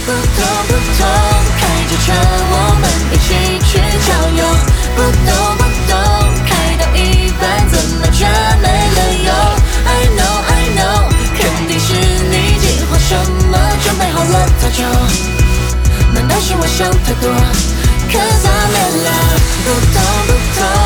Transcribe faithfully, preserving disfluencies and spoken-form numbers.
不懂不懂，开着车我们一起去郊游。不懂不懂，开到一半怎么却没了油 ？I know I know， 肯定是你计划什么，准备好了早就。难道是我想太多 ？Cause I'm in love， 不懂不懂。